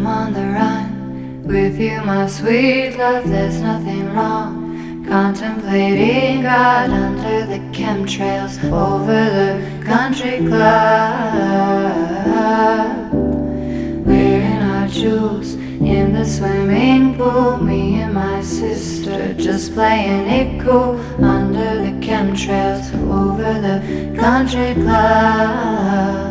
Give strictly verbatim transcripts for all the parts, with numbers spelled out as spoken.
I'm on the run with you, my sweet love, there's nothing wrong. Contemplating God under the chemtrails over the country club. Wearing our jewels in the swimming pool, me and my sister just playing it cool under the chemtrails over the country club.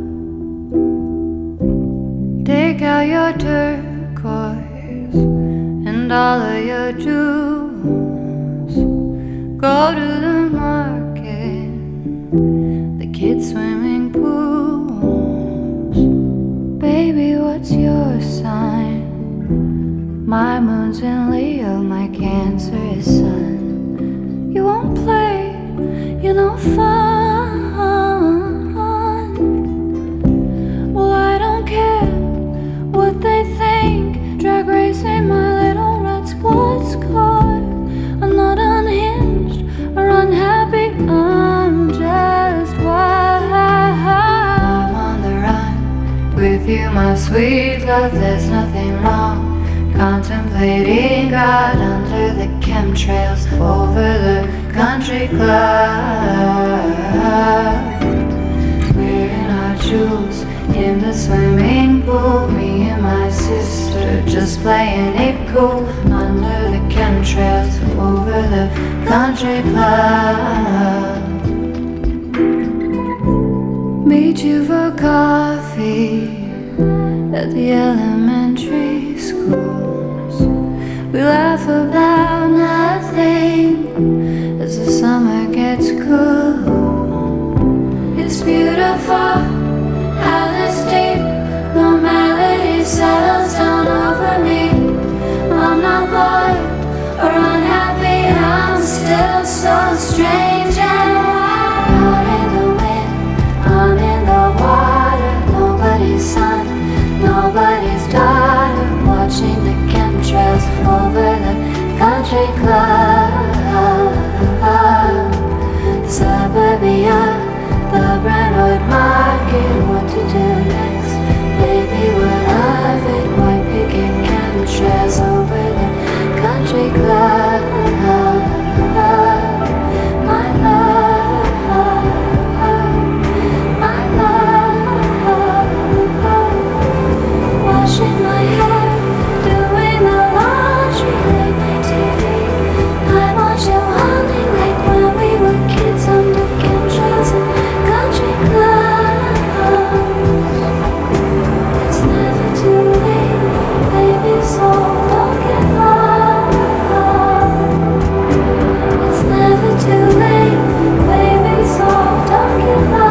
Take out your turquoise and all of your jewels. Go to the market, the kids' swimming pools. Baby, what's your sign? My moon's in Leo, my Cancer is Sun. You won't play, you're no fun. Well, I don't care what they think. Drag racing my little red squad car. I'm not unhinged or unhappy, I'm just wild. I'm on the run with you, my sweet love, there's nothing wrong. Contemplating God under the chemtrails over the country club. Wearing our jewels in the swimming pool, me and my sister just playing it cool under the chemtrails over the country club. Meet you for coffee at the elementary schools. We laugh about nothing as the summer gets cool. It's beautiful how this deep normality settles down over me. I'm not bored or unhappy, I'm still so strange and wild. You're in the wind, I'm in the water. Nobody's son, nobody's daughter, watching the chemtrails over the country club. Suburbia, the Brentwood Market, what to do next? Baby, what of it? White picket chemtrails over the country club. My love, my love. Washing my hair, doing the laundry, late night T V. I watch you honey like when we were kids under chemtrails and country clubs. It's never too late, baby, so don't give up. It's never too late, baby, so don't give up.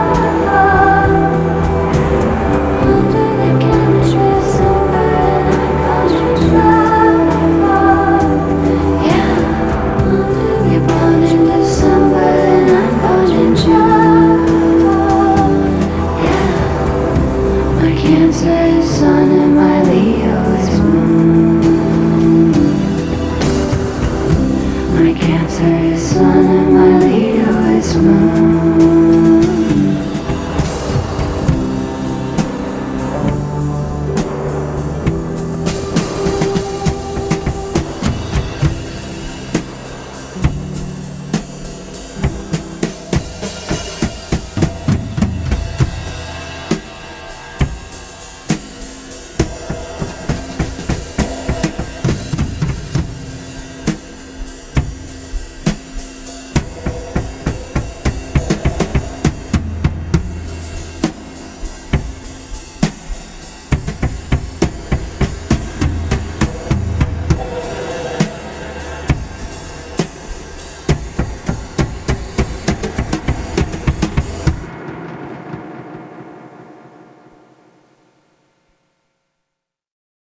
Under the chemtrails over in our country club. Yeah, under the born in December and I'm country club. Yeah, my Cancer is Sun and my Leo is Moon. My Cancer is Sun and my Leo is Moon.